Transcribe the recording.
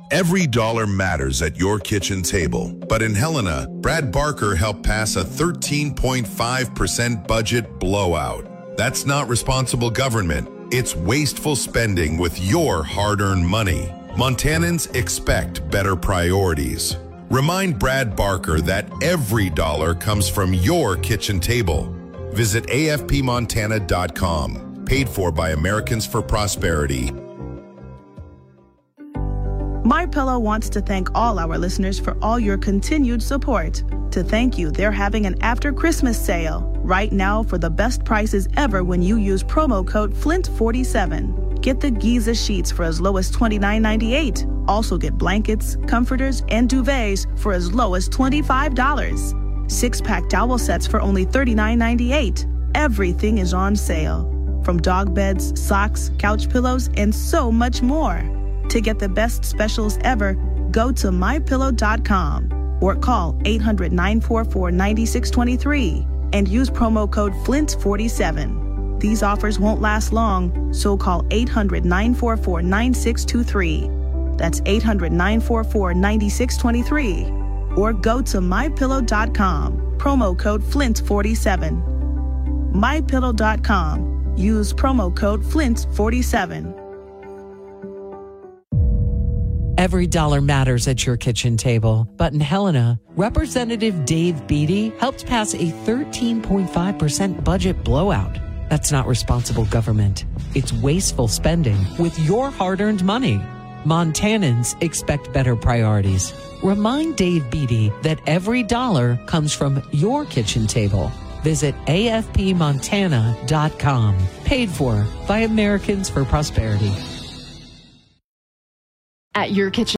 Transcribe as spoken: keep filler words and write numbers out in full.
Every dollar matters at your kitchen table. But in Helena, Brad Barker helped pass a thirteen point five percent budget blowout. That's not responsible government. It's wasteful spending with your hard-earned money. Montanans expect better priorities. Remind Brad Barker that every dollar comes from your kitchen table. Visit A F P Montana dot com. Paid for by Americans for Prosperity. MyPillow wants to thank all our listeners for all your continued support. To thank you, they're having an after Christmas sale right now for the best prices ever when you use promo code Flint forty-seven. Get the Giza sheets for as low as twenty-nine ninety-eight. Also get blankets, comforters, and duvets for as low as twenty-five dollars. Six-pack towel sets for only thirty-nine ninety-eight. Everything is on sale. From dog beds, socks, couch pillows, and so much more. To get the best specials ever, go to my pillow dot com or call eight hundred, nine four four, nine six two three and use promo code Flint forty-seven. These offers won't last long, so call eight hundred, nine four four, nine six two three. That's eight hundred, nine four four, nine six two three. Or go to my pillow dot com, promo code Flint forty-seven. my pillow dot com. Use promo code Flint forty-seven. Every dollar matters at your kitchen table. But in Helena, Representative Dave Beatty helped pass a thirteen point five percent budget blowout. That's not responsible government. It's wasteful spending with your hard-earned money. Montanans expect better priorities. Remind Dave Beatty that every dollar comes from your kitchen table. Visit A F P Montana dot com. Paid for by Americans for Prosperity. At your kitchen